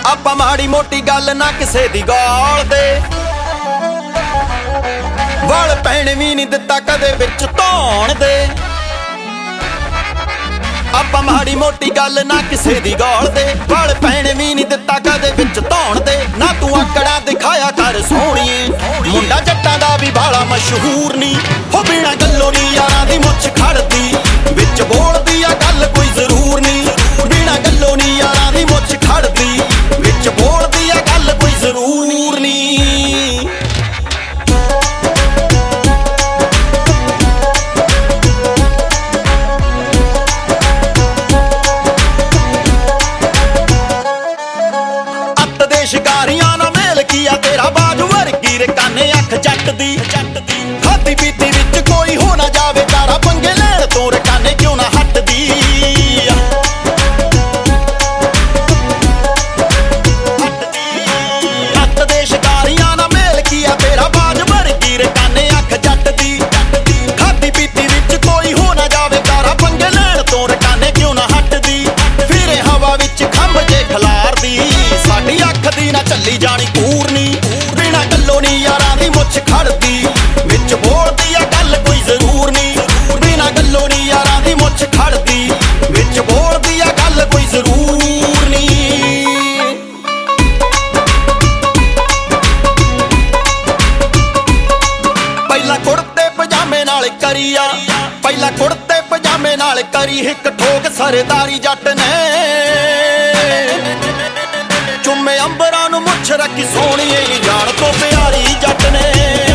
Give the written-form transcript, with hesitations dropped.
ਆਪਾਂ ਮਾੜੀ ਮੋਟੀ ਗੱਲ ਨਾ ਕਿਸੇ ਦੀ ਗਾਲ ਦੇ, ਵਲ ਪੈਣ ਵੀ ਨਹੀਂ ਦਿੱਤਾ ਕਦੇ ਵਿੱਚ ਧੌਣ ਦੇ। ਆਪਾਂ ਮਾੜੀ ਮੋਟੀ ਗੱਲ ਨਾ ਕਿਸੇ ਦੀ ਗਾਲ ਦੇ, ਵਲ ਪੈਣ ਵੀ ਨਹੀਂ ਦਿੱਤਾ ਕਦੇ ਵਿੱਚ ਧੌਣ ਦੇ। ਨਾ ਤੂੰ ਆਕੜਾ ਦਿਖਾਇਆ ਕਰ ਸੋਹਣੀਏ, ਮੁੰਡਾ ਜੱਟਾਂ ਦਾ ਵੀ ਬਾਲਾ ਮਸ਼ਹੂਰ ਨਹੀਂ। ਹੋ ਬਿਨਾਂ ਗੱਲੋਂ ਨੀ ਯਾਰਾਂ ਦੀ ਮੁੱਛ ਖੜਦੀ, ਵਿੱਚ ਬੋਲਦੀ ਆ ਗੱਲ ਕੋਈ ਜ਼ਰੂਰ ਨਹੀਂ। ਬਿਨਾਂ ਗੱਲੋਂ ਨੀ ਯਾਰਾਂ ਦੀ ਮੁੱਛ ਖੜਦੀ, ਵਿੱਚ ਬੋਲਦੀ ਆ ਗੱਲ ਕੋਈ ਜ਼ਰੂਰ ਨਹੀਂ। ਸ਼ਿਕਾਰੀਆਂ ਨਾ ਮੇਲ ਕੀਆ ਤੇਰਾ ਬਾਜ ਵਰਗੀ ਰੇ ਕਾਨੇ ਅੱਖ ਜੱਟ ਦੀ। ਖਾਦੀ ਪੀਤੀ ਵਿੱਚ ਕੋਈ ਹੋ ਨਾ ਜਾਵੇ ਤਾਰਾ, ਪੰਗੇ ਲੈਣ ਤੋਂ ਰੇ ਕਾਨੇ ਕਿਉਂ ਨਾ ਹਟਦੀ। ਹੱਥ ਦੇ ਸ਼ਿਕਾਰੀਆਂ ਨਾ ਮੇਲ ਕੀਆ ਤੇਰਾ ਬਾਜ ਵਰਗੀ ਰੇ ਕਾਨੇ ਅੱਖ ਜੱਟ ਦੀ। ਖਾਦੀ ਪੀਤੀ ਵਿੱਚ ਕੋਈ ਹੋ ਨਾ ਜਾਵੇ ਤਾਰਾ, ਪੰਗੇ ਲੈਣ ਤੋਂ ਰੇ ਕਾਨੇ ਕਿਉਂ ਨਾ ਹਟਦੀ। ਫਿਰੇ ਹਵਾ ਵਿੱਚ ਖੰਭ ਜੇ ਖਲਾਰਦੀ, ਸਾਡੀ ਅੱਖ ਦੀ ਨਾ ਚੱਲੀ ਜਾਣੀ ਪੂਰਨੀ। ਬਿਨਾਂ ਗੱਲੋਂ ਨੀ ਯਾਰਾਂ ਦੀ ਮੁੱਛ ਖੜਦੀ, ਵਿੱਚ ਬੋਲਦੀ ਆ ਗੱਲ ਕੋਈ ਜ਼ਰੂਰ ਨਹੀਂ। ਬਿਨਾਂ ਗੱਲੋਂ ਨੀ ਯਾਰਾਂ ਦੀ ਮੁੱਛ ਖੜਦੀ, ਵਿੱਚ ਬੋਲਦੀ ਆ ਗੱਲ ਕੋਈ ਜ਼ਰੂਰ ਨਹੀਂ। ਪਹਿਲਾਂ ਕੁੜਤੇ ਪਜਾਮੇ ਨਾਲ ਕਰੀ ਆ, ਪਹਿਲਾਂ ਕੁੜਤੇ ਪਜਾਮੇ ਨਾਲ ਕਰੀ ਹਿੱਕ ਠੋਕ ਸਰਦਾਰੀ ਜੱਟ ਨੇ। ਚੁੰਮੇ ਅੰਬਰਾਂ ਨੂੰ ਮੁੱਛ ਰੱਖੀ ਸੋਹਣੀਏ ਨੀ ਜਾਣ ਤੋਂ ਪਿਆਰੀ ਜੱਟ ਨੇ।